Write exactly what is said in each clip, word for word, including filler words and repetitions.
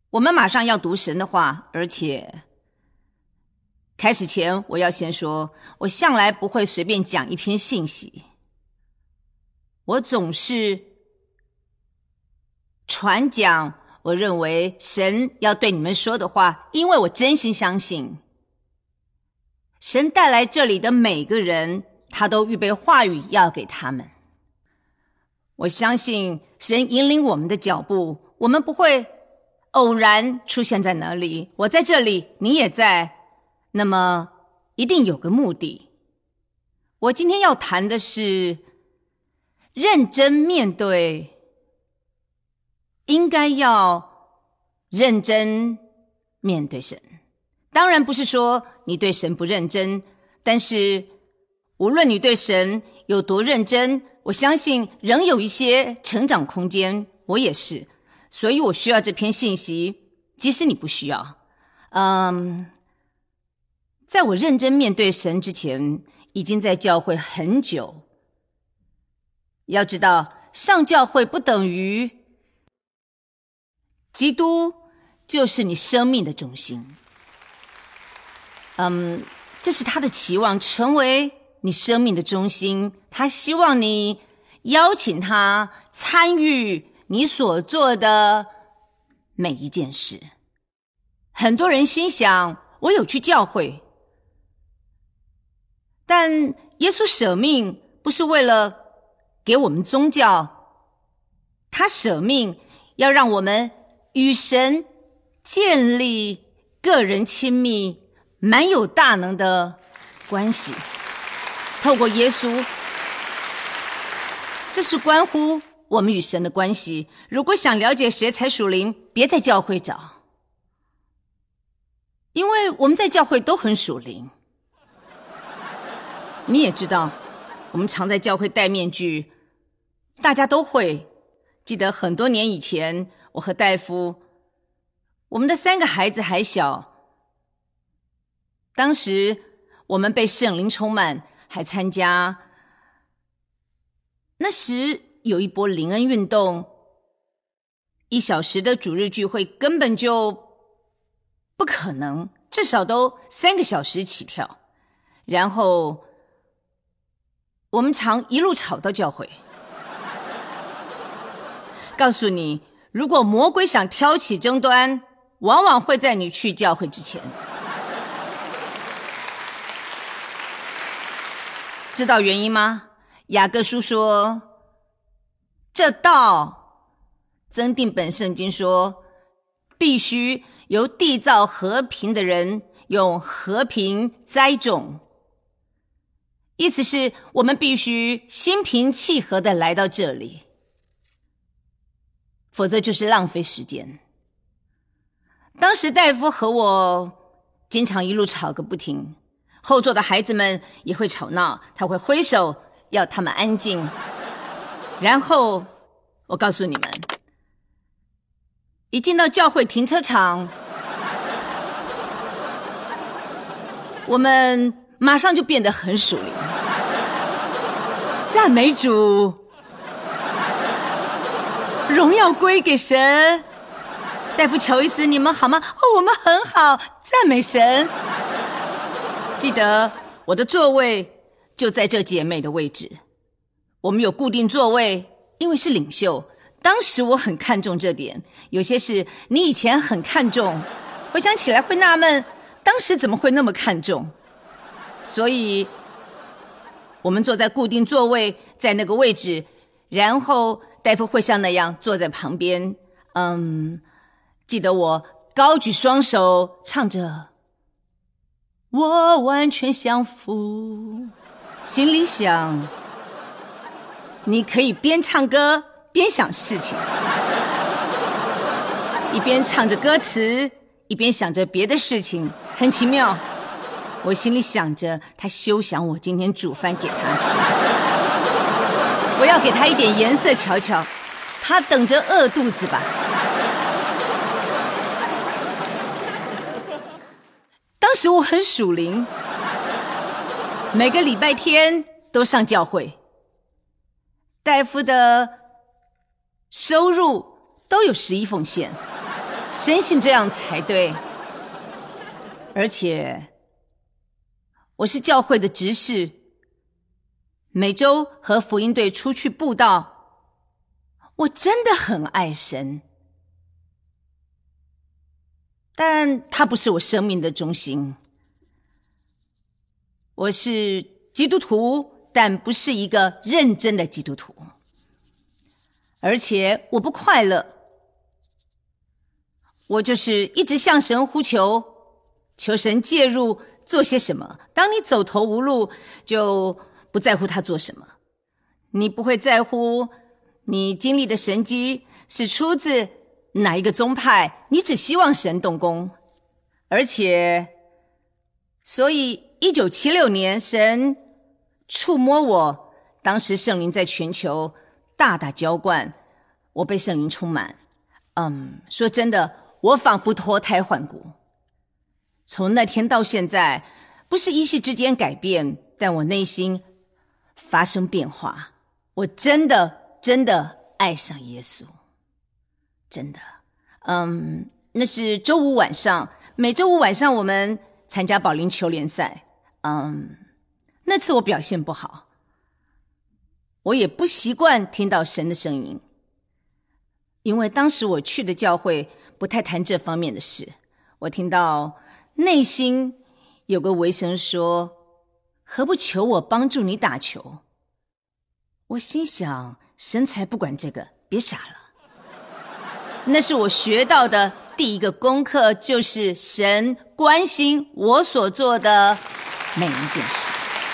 我们马上要读神的话，而且开始前我要先说，我向来不会随便讲一篇信息，我总是传讲我认为神要对你们说的话，因为我真心相信神带来这里的每个人，他都预备话语要给他们。我相信神引领我们的脚步，我们不会偶然出现在哪里，我在这里，你也在，那么一定有个目的。我今天要谈的是认真面对，应该要认真面对神。当然不是说你对神不认真，但是无论你对神有多认真，我相信仍有一些成长空间，我也是，所以我需要这篇信息，即使你不需要。嗯，在我认真面对神之前，已经在教会很久。要知道，上教会不等于基督就是你生命的中心。嗯，这是他的期望，成为你生命的中心。他希望你邀请他参与你所做的每一件事。很多人心想，我有去教会，但耶稣舍命不是为了给我们宗教，他舍命要让我们与神建立个人亲密、蛮有大能的关系。透过耶稣，这是关乎我们与神的关系。如果想了解谁才属灵，别在教会找，因为我们在教会都很属灵。你也知道，我们常在教会戴面具，大家都会。记得很多年以前，我和戴夫，我们的三个孩子还小，当时我们被圣灵充满，还参加那时有一波灵恩运动，一小时的主日聚会根本就不可能，至少都三个小时起跳。然后我们常一路吵到教会。告诉你，如果魔鬼想挑起争端，往往会在你去教会之前。知道原因吗？雅各书说，这道，增订本圣经说，必须由缔造和平的人用和平栽种。意思是我们必须心平气和地来到这里，否则就是浪费时间。当时戴夫和我经常一路吵个不停，后座的孩子们也会吵闹，他会挥手要他们安静。然后我告诉你们，一进到教会停车场，我们马上就变得很属灵。赞美主，荣耀归给神。戴夫、乔伊斯，你们好吗？哦，我们很好，赞美神。记得我的座位就在这姐妹的位置，我们有固定座位，因为是领袖。当时我很看重这点，有些事你以前很看重，回想起来会纳闷，当时怎么会那么看重？所以我们坐在固定座位，在那个位置，然后戴夫会像那样坐在旁边。嗯，记得我高举双手，唱着我完全降服，心里想，你可以边唱歌边想事情，一边唱着歌词，一边想着别的事情，很奇妙。我心里想着，他休想我今天煮饭给他吃，我要给他一点颜色瞧瞧，他等着饿肚子吧。当时我很属灵，每个礼拜天都上教会，戴夫的收入都有十一奉献， 深信这样才对。而且我是教会的执事，每周和福音队出去布道，我真的很爱神，但他不是我生命的中心。我是基督徒，但不是一个认真的基督徒，而且我不快乐。我就是一直向神呼求，求神介入做些什么。当你走投无路，就不在乎他做什么，你不会在乎你经历的神迹是出自哪一个宗派，你只希望神动工。而且所以一九七六年神触摸我，当时圣灵在全球大大浇灌，我被圣灵充满。嗯，说真的，我仿佛脱胎换骨。从那天到现在，不是一夕之间改变，但我内心发生变化。我真的真的爱上耶稣，真的。嗯，那是周五晚上，每周五晚上我们参加保龄球联赛。嗯，那次我表现不好，我也不习惯听到神的声音，因为当时我去的教会不太谈这方面的事。我听到内心有个微声说，何不求我帮助你打球？我心想，神才不管这个，别傻了。那是我学到的第一个功课，就是神关心我所做的每一件事。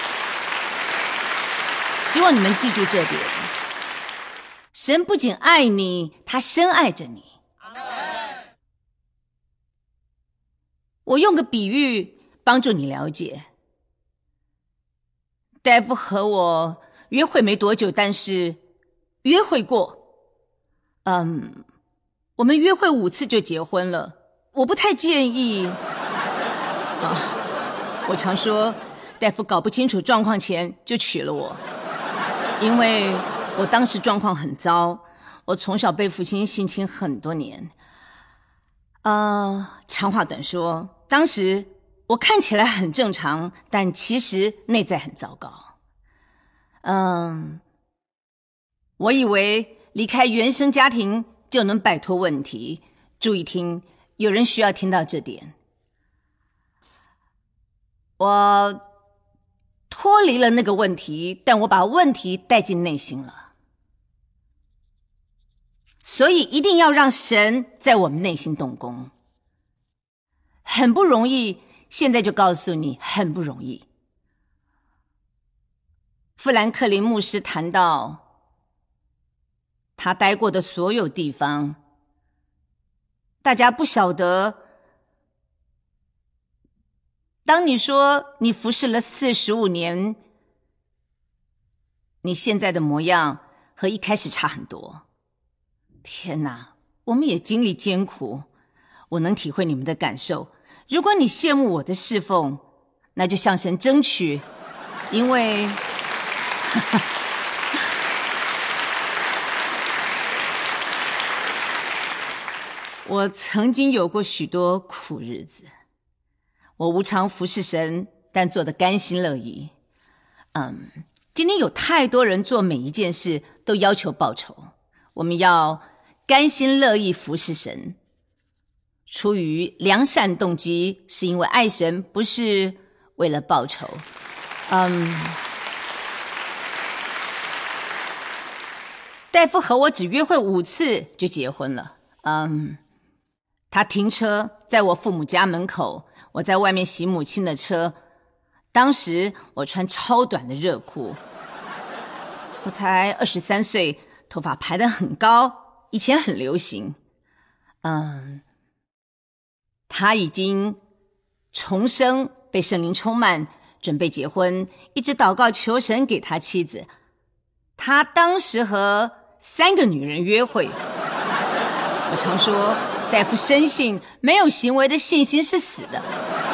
希望你们记住这点，神不仅爱你，他深爱着你。我用个比喻帮助你了解。大夫和我约会没多久，但是约会过。嗯，我们约会五次就结婚了。我不太建议啊，我常说大夫搞不清楚状况前就娶了我，因为我当时状况很糟，我从小被父亲性侵很多年。呃，长话短说，当时我看起来很正常，但其实内在很糟糕。嗯，我以为离开原生家庭就能摆脱问题。注意听，有人需要听到这点。我脱离了那个问题，但我把问题带进内心了。所以一定要让神在我们内心动工。很不容易，现在就告诉你，很不容易。富兰克林牧师谈到他待过的所有地方，大家不晓得，当你说你服侍了四十五年，你现在的模样和一开始差很多。天哪，我们也经历艰苦，我能体会你们的感受。如果你羡慕我的侍奉，那就向神争取，因为我曾经有过许多苦日子，我无偿服侍神，但做得甘心乐意。嗯，今天有太多人做每一件事都要求报酬，我们要甘心乐意服侍神，出于良善动机，是因为爱神，不是为了报酬。嗯，大夫和我只约会五次就结婚了。嗯，他停车在我父母家门口，我在外面洗母亲的车。当时我穿超短的热裤，我才二十三岁，头发排得很高，以前很流行。嗯，他已经重生，被圣灵充满，准备结婚，一直祷告求神给他妻子。他当时和三个女人约会。我常说，大夫深信没有行为的信心是死的。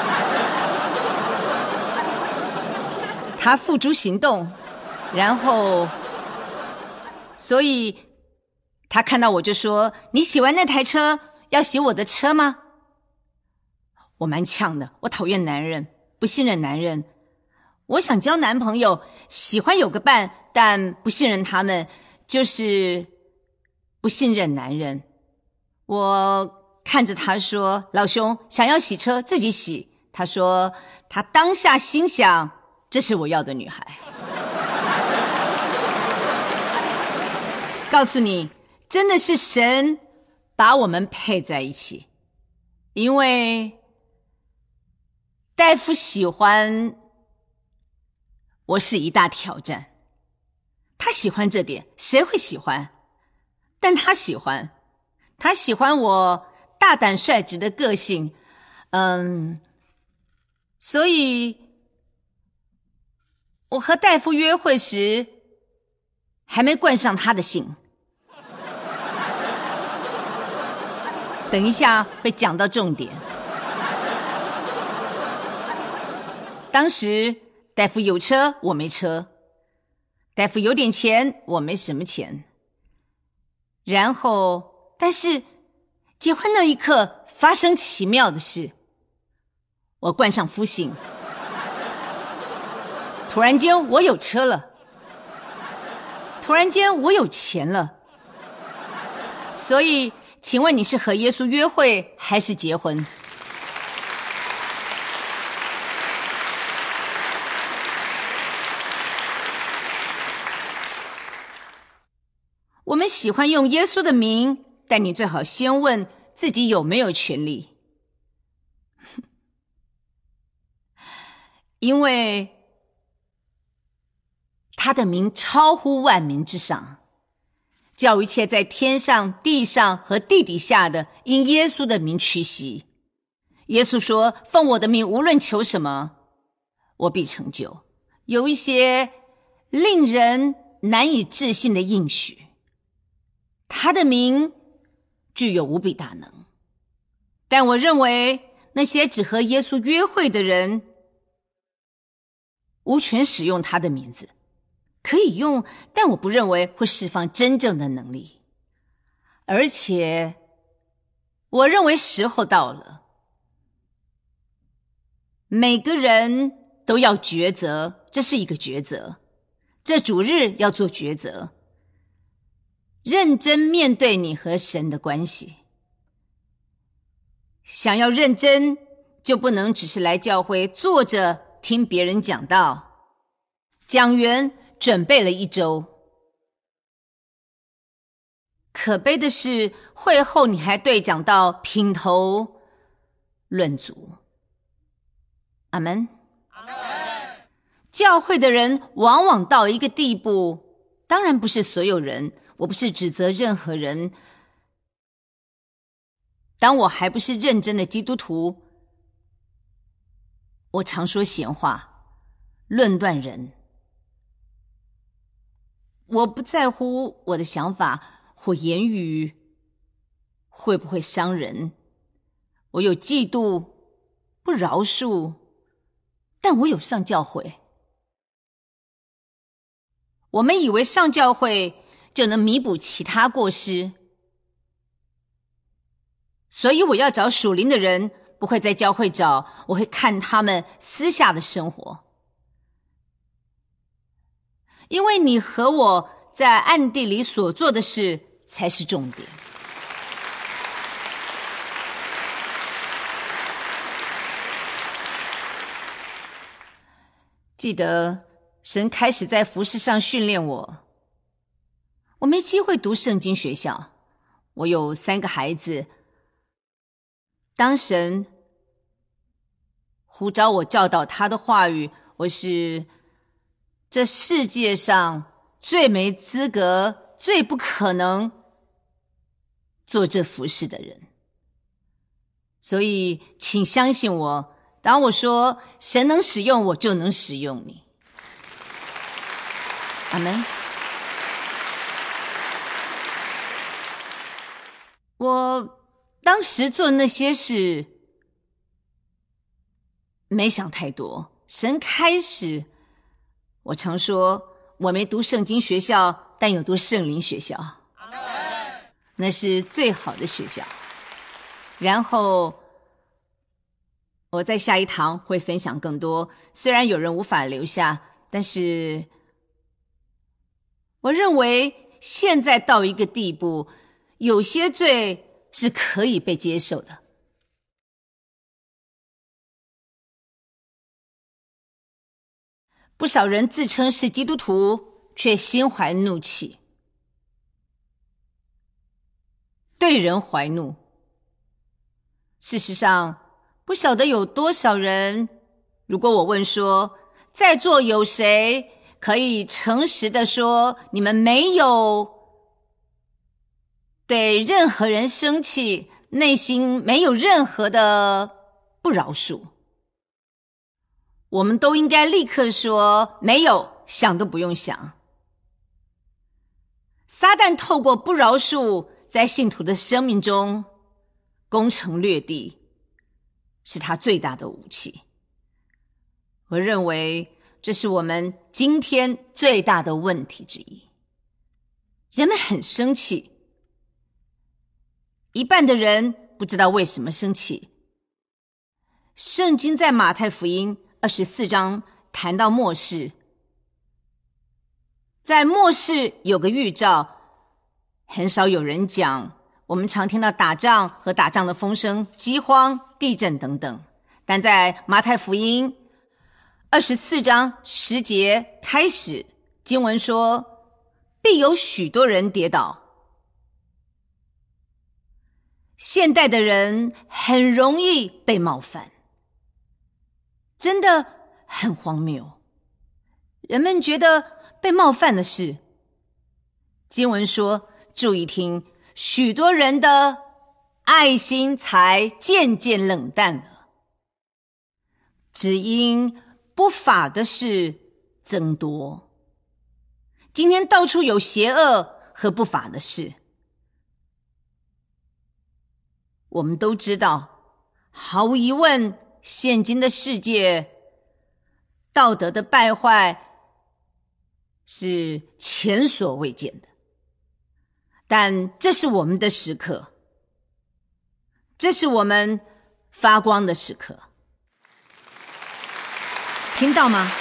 他付诸行动，然后所以他看到我就说，你洗完那台车要洗我的车吗？我蛮呛的，我讨厌男人，不信任男人。我想交男朋友，喜欢有个伴，但不信任他们，就是不信任男人。我看着他说，老兄，想要洗车自己洗。他说他当下心想，这是我要的女孩。告诉你，真的是神把我们配在一起。因为戴夫喜欢我是一大挑战，他喜欢这点，谁会喜欢？但他喜欢，他喜欢我大胆率直的个性，嗯，所以我和戴夫约会时，还没冠上他的姓。等一下会讲到重点。当时戴夫有车，我没车；戴夫有点钱，我没什么钱。然后，但是结婚那一刻发生奇妙的事，我冠上夫姓。突然间我有车了，突然间我有钱了。所以请问你是和耶稣约会还是结婚？我们喜欢用耶稣的名，但你最好先问自己有没有权利。因为他的名超乎万名之上，叫一切在天上、地上和地底下的因耶稣的名屈膝。耶稣说，奉我的名无论求什么，我必成就。有一些令人难以置信的应许，他的名具有无比大能。但我认为那些只和耶稣约会的人无权使用他的名字，可以用，但我不认为会释放真正的能力。而且我认为时候到了，每个人都要抉择，这是一个抉择，这主日要做抉择，认真面对你和神的关系。想要认真，就不能只是来教会坐着听别人讲道，讲员准备了一周。可悲的是，会后你还对讲道品头论足。阿们。阿们。教会的人往往到一个地步，当然不是所有人，我不是指责任何人。当我还不是认真的基督徒，我常说闲话，论断人。我不在乎我的想法或言语会不会伤人，我有嫉妒，不饶恕，但我有上教会。我们以为上教会就能弥补其他过失，所以我要找属灵的人，不会在教会找，我会看他们私下的生活。因为你和我在暗地里所做的事才是重点。记得神开始在服事上训练我，我没机会读圣经学校，我有三个孩子。当神呼召我教导他的话语，我是这世界上最没资格、最不可能做这服事的人。所以请相信我，当我说神能使用我，就能使用你。阿们。我当时做那些事没想太多，神开始，我常说我没读圣经学校，但有读圣灵学校，那是最好的学校。 然后我在下一堂会分享更多，虽然有人无法留下，但是我认为现在到一个地步，有些罪是可以被接受的。不少人自称是基督徒，却心怀怒气，对人怀怒。事实上，不晓得有多少人，如果我问说，在座有谁可以诚实的说，你们没有对任何人生气，内心没有任何的不饶恕？我们都应该立刻说没有，想都不用想。撒旦透过不饶恕，在信徒的生命中攻城略地，是他最大的武器。我认为这是我们今天最大的问题之一。人们很生气，一半的人不知道为什么生气。圣经在马太福音二十四章谈到末世，在末世有个预兆，很少有人讲。我们常听到打仗和打仗的风声、饥荒、地震等等，但在马太福音二十四章十节开始，经文说，必有许多人跌倒。现代的人很容易被冒犯，真的很荒谬。人们觉得被冒犯的事，经文说，注意听，许多人的爱心才渐渐冷淡了，只因不法的事增多。今天到处有邪恶和不法的事，我们都知道，毫无疑问，现今的世界道德的败坏是前所未见的。但这是我们的时刻，这是我们发光的时刻，听到吗？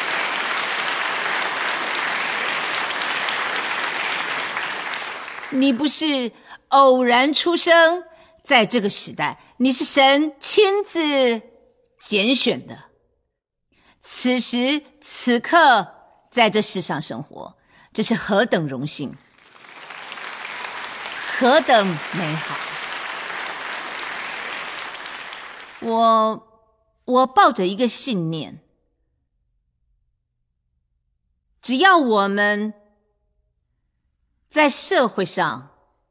你不是偶然出生在这个时代，你是神亲自拣选的，此时此刻在这世上生活，这是何等荣幸，何等美好。我我抱着一个信念，只要我们在社会上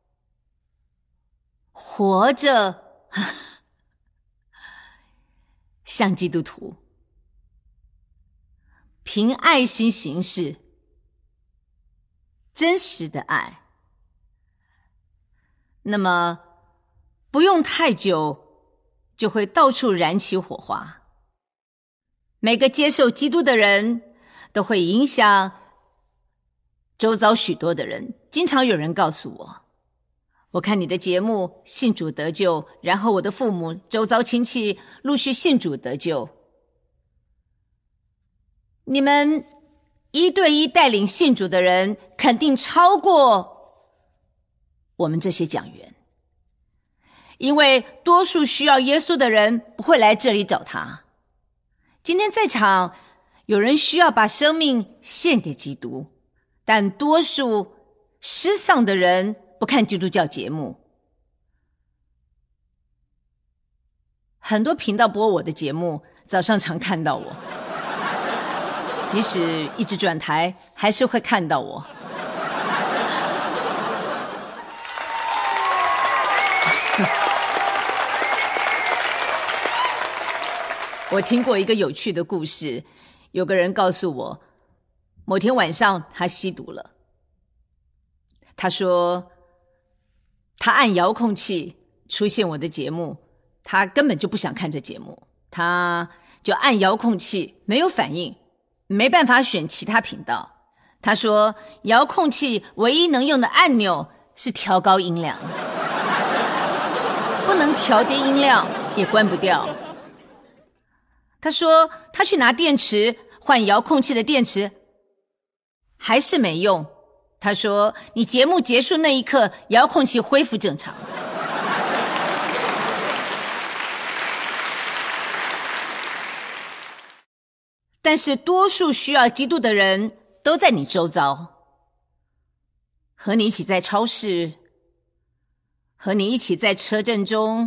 活着像基督徒，凭爱心行事，真实的爱，那么不用太久就会到处燃起火花。每个接受基督的人都会影响周遭许多的人。经常有人告诉我，我看你的节目信主得救，然后我的父母周遭亲戚陆续信主得救，你们一对一带领信主的人肯定超过我们这些讲员，因为多数需要耶稣的人不会来这里找他。今天在场有人需要把生命献给基督，但多数失丧的人不看基督教节目。很多频道播我的节目，早上常看到我，即使一直转台还是会看到我。我听过一个有趣的故事，有个人告诉我，某天晚上他吸毒了。他说他按遥控器出现我的节目，他根本就不想看这节目，他就按遥控器没有反应，没办法选其他频道。他说遥控器唯一能用的按钮是调高音量。不不能调低音量，也关不掉。他说他去拿电池换遥控器的电池，还是没用。他说你节目结束那一刻，遥控器恢复正常。但是多数需要基督的人都在你周遭，和你一起在超市，和你一起在车阵中，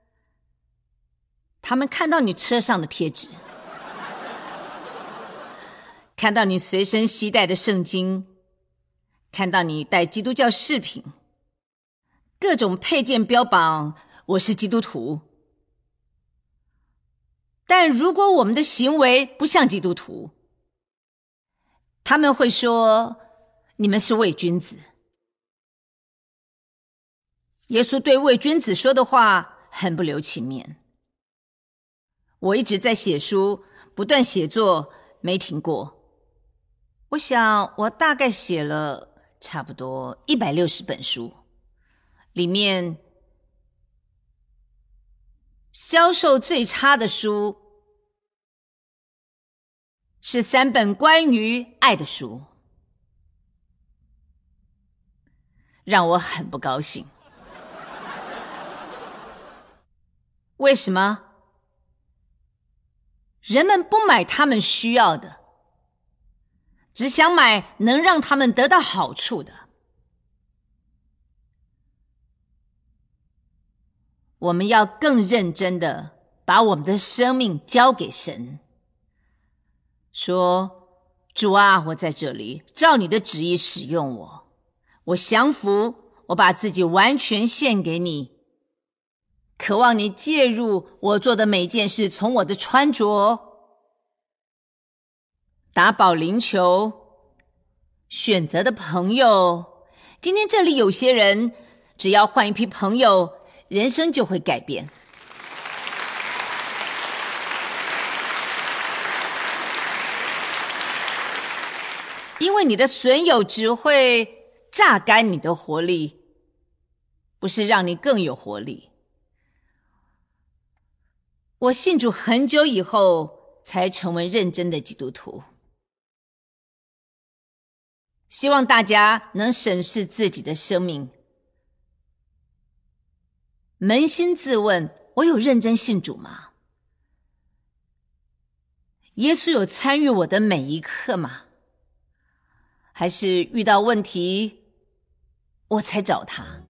他们看到你车上的贴纸，看到你随身携带的圣经，看到你带基督教饰品，各种配件标榜我是基督徒。但如果我们的行为不像基督徒，他们会说你们是伪君子。耶稣对伪君子说的话很不留情面。我一直在写书，不断写作，没停过。我想我大概写了差不多一百六十本书，里面销售最差的书是三本关于爱的书，让我很不高兴。为什么？人们不买他们需要的，只想买能让他们得到好处的。我们要更认真的把我们的生命交给神，说主啊，我在这里，照你的旨意使用我，我降服，我把自己完全献给你，渴望你介入我做的每件事，从我的穿着、打保龄球、选择的朋友。今天这里有些人，只要换一批朋友，人生就会改变。因为你的损友只会榨干你的活力，不是让你更有活力。我信主很久以后才成为认真的基督徒。希望大家能审视自己的生命，扪心自问，我有认真信主吗？耶稣有参与我的每一刻吗？还是遇到问题我才找他？